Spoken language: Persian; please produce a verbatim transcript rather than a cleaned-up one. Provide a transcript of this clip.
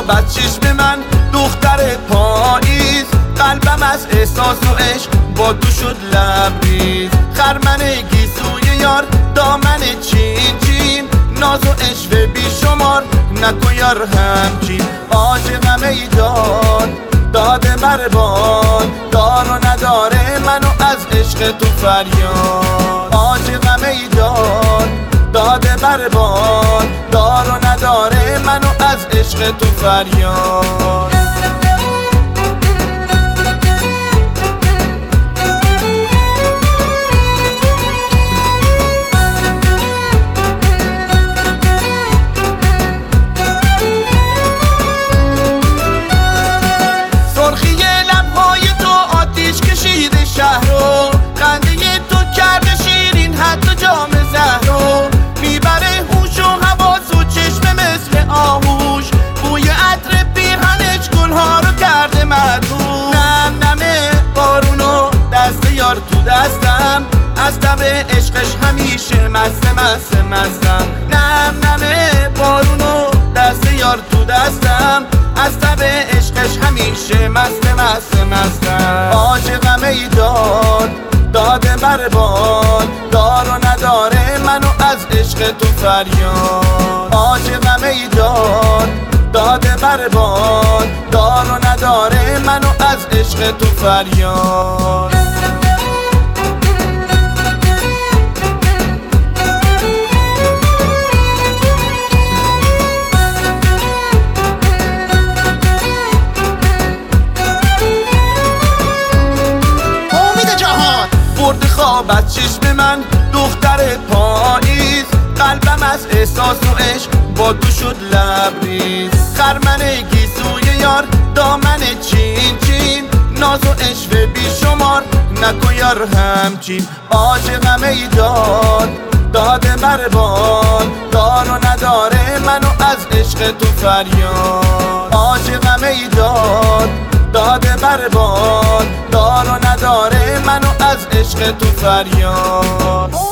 خوابت چشم من دختر پاییز، قلبم از احساس و عشق با تو شد لبریز. خرمن گیسوی یار دامن چین چین، ناز و عشق بی شمار نکن یار همچین. عاشقم ای جان داده بربان، دار و نداره منو از عشق تو فریاد. عاشقم ای جان داده بربان، دار و نداره منو از عشق تو فریاد. شهرو خنده تو کرده شیرین حتی جام زهرو، میبره هوش و حواس و چشم مثل آهوش. بوی عطر پیرهنش گلها رو کرده مدهوش. نم نمه بارونو دست یار تو دستم، از تب عشقش همیشه مست مست مستم. نم نمه بارونو دست یار تو دستم، از تب عشقش همیشه مست مست مستم. عاشقم ای جان داده بربان، دار و نداره منو از عشق تو فریاد. عاشقم ای جان داده بربان، دار و نداره منو از عشق تو فریاد. برد خوابت چشم من دختر پاییز، قلبم از احساس و عشق با تو شد لبریز. خرمن گیسوی یار دامن چین چین، ناز و عشق بی شمار نکن یار همچین. عاشقم ای جان داده بربان، دار و نداره منو از عشق تو فریاد. عاشقم ای جان داده بربان، دار و نداره منو از عشق تو فریاد.